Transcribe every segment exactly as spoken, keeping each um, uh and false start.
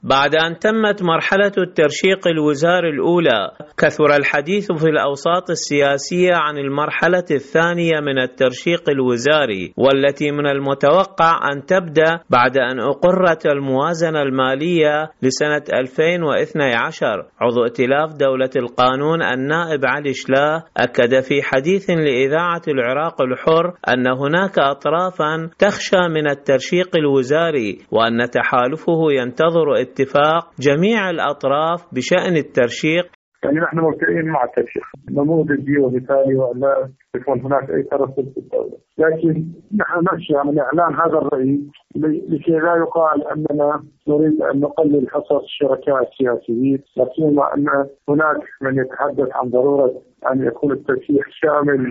بعد أن تمت مرحلة الترشيق الوزاري الأولى، كثر الحديث في الأوساط السياسية عن المرحلة الثانية من الترشيق الوزاري، والتي من المتوقع أن تبدأ بعد أن أقرت الموازنة المالية لسنة ألفين واثني عشر. عضو ائتلاف دولة القانون النائب علي شلاه أكد في حديث لإذاعة العراق الحر أن هناك أطرافا تخشى من الترشيق الوزاري، وأن تحالفه ينتظر اتفاق جميع الأطراف بشأن الترشيق. يعني نحن مبتئين مع الترشيح نموذجي ومثالي ولا يكون هناك أي ترصد في الدولة، لكن نحن نخشى من إعلان هذا الرأي لكي لا يقال أننا نريد أن نقلل حصص الشركاء السياسيين، لكن أن هناك من يتحدث عن ضرورة أن يكون الترشيح شامل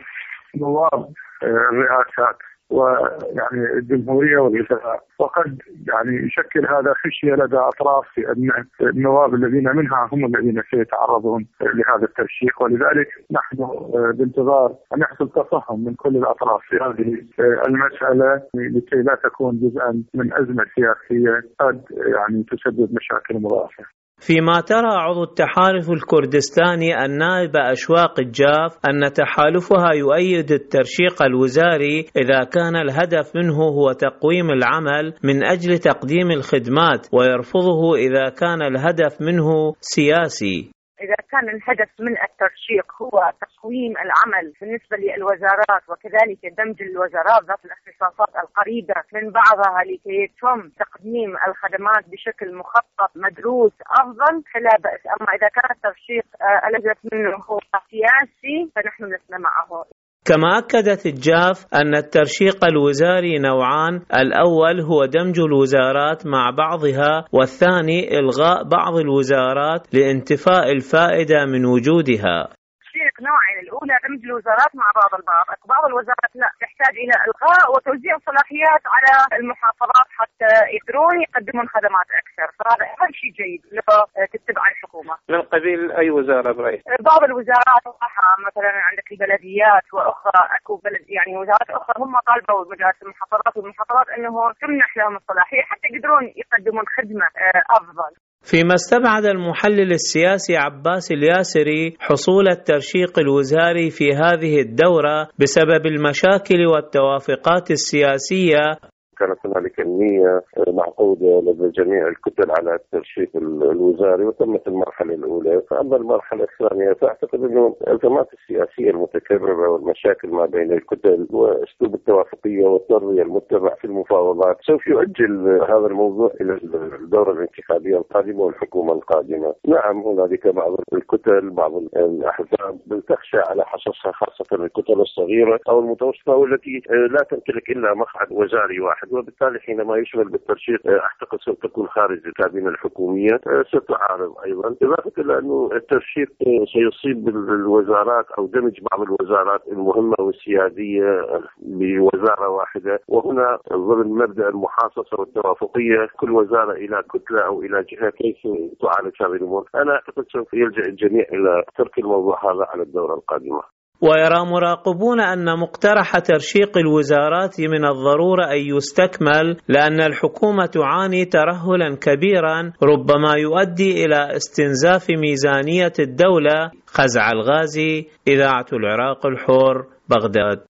لنواب الرئاسات ويعني الجمهورية والوزراء، وقد يعني يشكل هذا خشية لدى أطراف في أن النواب الذين منها هم الذين سيتعرضون لهذا الترشيح، ولذلك نحن بانتظار أن يحصل تفهم من كل الأطراف في هذه المسألة لكي لا تكون جزءا من أزمة سياسية قد يعني تسبب مشاكل مضاعفة. فيما ترى عضو التحالف الكردستاني النائبة أشواق الجاف أن تحالفها يؤيد الترشيق الوزاري إذا كان الهدف منه هو تقويم العمل من أجل تقديم الخدمات، ويرفضه إذا كان الهدف منه سياسي. إذا كان الهدف من الترشيق هو تقويم العمل بالنسبة للوزارات وكذلك دمج الوزارات ذات الاختصاصات القريبة من بعضها لكي يتم تقديم الخدمات بشكل مخطط مدروس أفضل فلا بأس، أما إذا كان الترشيق الهدف منه هو سياسي فنحن لسنا معه. كما أكدت الجاف أن الترشيق الوزاري نوعان، الأول هو دمج الوزارات مع بعضها، والثاني إلغاء بعض الوزارات لانتفاء الفائدة من وجودها. الترشيق نوعين، الأولى دمج الوزارات مع بعض البعض، بعض الوزارات لا تحتاج إلى إلغاء وتوزيع صلاحيات على المحافظات حتى يقدرون يقدمون خدمات أكثر، فهذا أهم شيء جيد لو تتبع الحكومة. من قبيل أي وزارة برأيك؟ بعض الوزارات مثلا عندك البلديات وأخرى أكو بلد يعني وزارات أخرى هم طالبوا مجالس المحافظات والمحافظات أنه تمنح لهم الصلاحية حتى يقدرون يقدمون خدمة أفضل. فيما استبعد المحلل السياسي عباس الياسري حصول الترشيق الوزاري في هذه الدورة بسبب المشاكل والتوافقات السياسية، كانت هنالك النية معقودة لدى جميع الكتل على الترشيح الوزاري وتمت المرحلة الأولى. فأما المرحلة الثانية فأعتقد أنه الأزمات السياسية المتكررة والمشاكل ما بين الكتل وأسلوب التوافقية والتروية المتبع في المفاوضات سوف يؤجل هذا الموضوع إلى الدورة الانتخابية القادمة والحكومة القادمة. نعم هنالك بعض الكتل بعض الأحزاب تخشى على حصصها، خاصة الكتل الصغيرة أو المتوسطة والتي لا تمتلك إلا مقعد وزاري واحد، وبالتالي حينما يشمل بالترشيح اعتقد سوف خارج الكابينة الحكومية ستعارض ايضا، اضافه الى انه الترشيح سيصيب الوزارات او دمج بعض الوزارات المهمه والسياديه بوزاره واحده، وهنا ضمن مبدا المحاصصه والتوافقيه كل وزاره الى كتله او الى جهه كيف تعالج هذه الامور. انا اعتقد سوف يلجا الجميع الى ترك الموضوع هذا على الدوره القادمه. ويرى مراقبون أن مقترح ترشيق الوزارات من الضرورة أن يستكمل، لأن الحكومة تعاني ترهلا كبيرا ربما يؤدي إلى استنزاف ميزانية الدولة. خزع الغازي، إذاعة العراق الحر، بغداد.